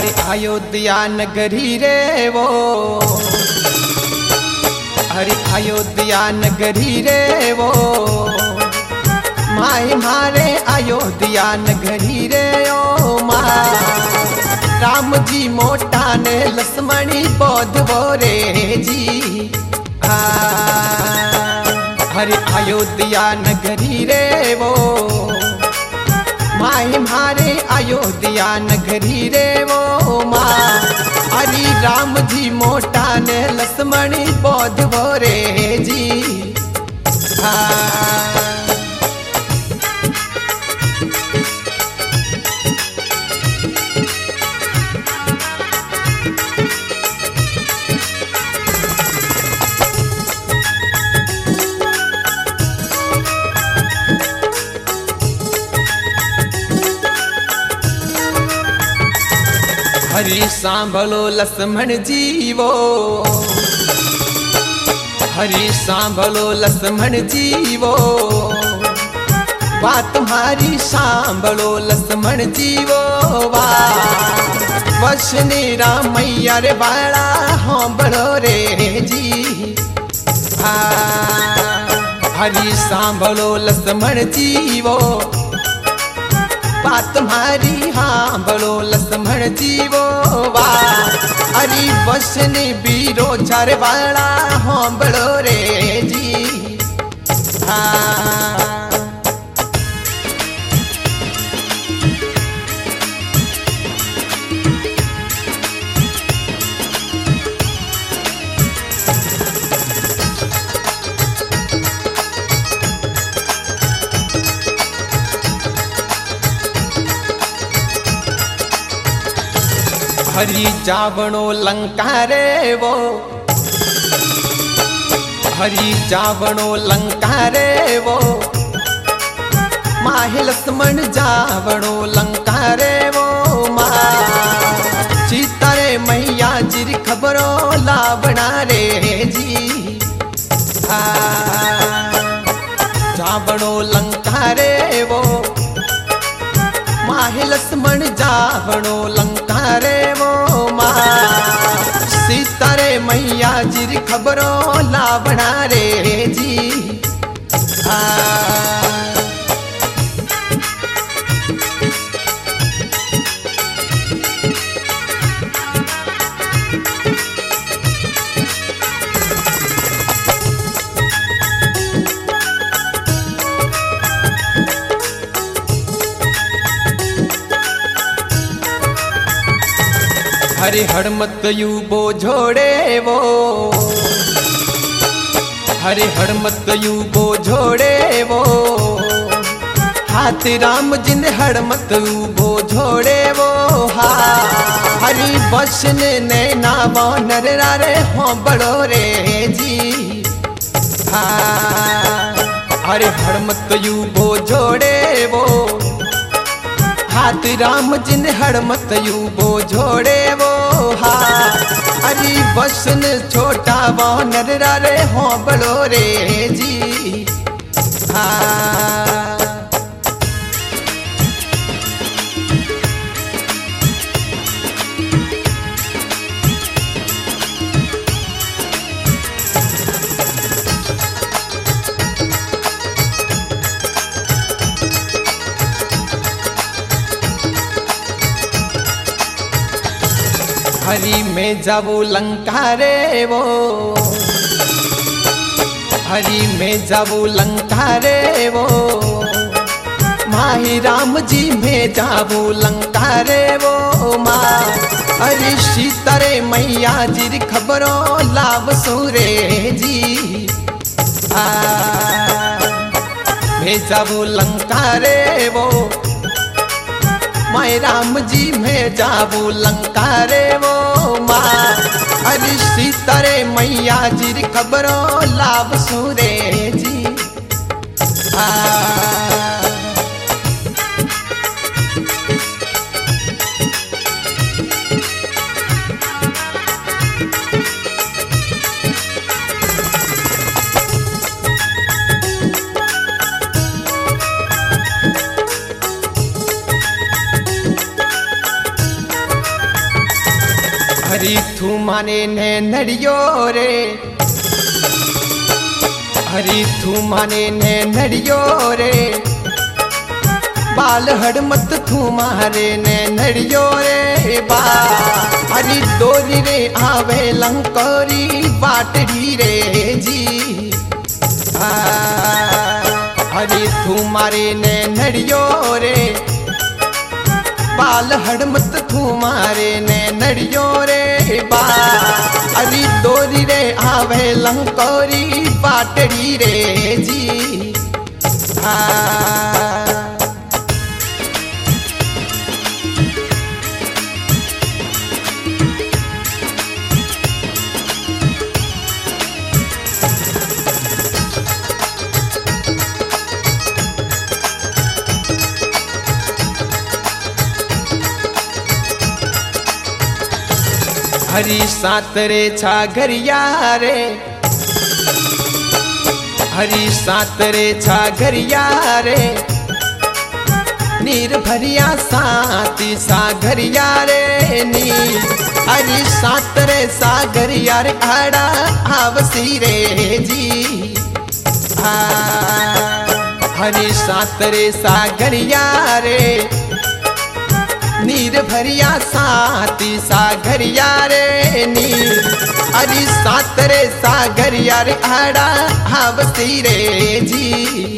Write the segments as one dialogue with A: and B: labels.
A: हरि अयोध्या नगरी रे वो, हरि अयोध्या नगरी रे वो, माए मारे अयोध्या नगरी रे ओ माँ। राम जी मोटा ने लक्ष्मणी बोध बोरे जी, हरि अयोध्या नगरी रे वो, माए मारे अयोध्या नगरी रे वो माँ। हरि राम जी मोटा ने लक्ष्मणी बोध बोरे जी, हरि सांभलो लक्ष्मण जी वो, हरि सांभलो लक्ष्मण जी वो, बात तुम्हारी सांभलो लक्ष्मण जी वो वसने राम मैया रे बाड़ा सांभलो रे जी, हरि सांभलो लक्ष्मण जी वो, बात तुम्हारी हाँ बड़ो लक्ष्मण जी वो वाह। हरि बसने बीरो चार बाड़ा हाँ बड़ो रे जी, हरि जावणो लंका रे वो, हरि जावणो लंका रे वो, माहे लक्ष्मण जावणो लंका रे वो माँ। सीता रे मैया जी खबरो लावणा रे जी, जावणो लंका रे वो, माहे लक्ष्मण जावणो लंका रे वो माँ। सीता रे मैया जी खबरो लावणा रे जी, हरि हड़मत यूबो झोड़े वो, हरि हड़मत यूबो झोड़े वो, हाथ राम जिन हड़मत यूबो झोड़े वो हा। हरि बसन नैना वानर रे हो बड़ो रे जी, हरि हड़मत यूबो झोड़े वो, हाथ राम जिन हड़मत यूबो झोड़े वो हा। हरि बसन छोटा वानर रे हो बड़ो रे जी, हरि में जाबू लंका रे वो, हरि में जाबू लंका रे वो, माही राम जी में जाबू लंका रे वो माँ। हरि सीता रे मैया जी खबरों लाभ सूरे जी, में जाबू लंका रे वो, मैं राम जी में जाबू लंका रे वो माँ। हरि सीता रे मैया जी खबरों लाभ सूरे जी, थूमाने ने नड़ियो रे हरी थूमाने ने नड़ियो रे बाल हड़मत थूमारे ने नड़ियो रे बा हरी डोरी रे आवे लंकोरी बाटड़ी रे जी हरी थूमारे ने नड़ियो रे बाल हड़मत थूमारे ने नड़ियो रे बा हरी डोरी रे आवे लंकोरी बाटड़ी रे जी हरी सातरे छागरिया रे हरी सातरे छागरिया रे नीर भरिया साती सागरिया रे नी हरी सातरे सागरिया रे आड़ा आवसी रे जी हरी सातरे सागरिया रे नीर भरिया साती सागरिया रे नीर अरे सातरे सागरिया रे आड़ा हावसी रे जी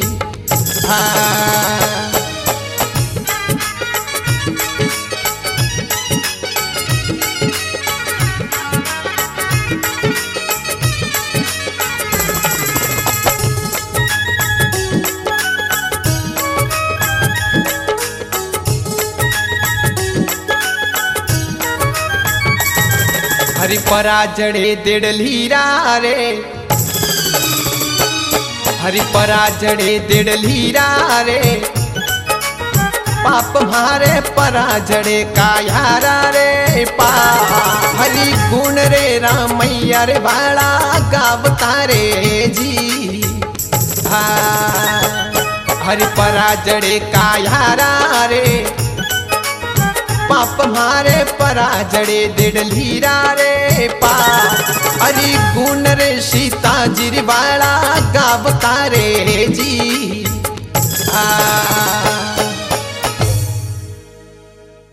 A: हरि पराजड़े दिड़लीरा रे हरि पराजड़े दिड़लीरा रे पाप मारे पराजड़े कायारा रे पा हरि गुण रे रामैया रे बाड़ा गावता रे जी हरि पराजड़े कायारा रे पाप मारे पराजड़े दिड़लीरा रे पा हरि गुण रे सीता जिरवाड़ा गावता रे जी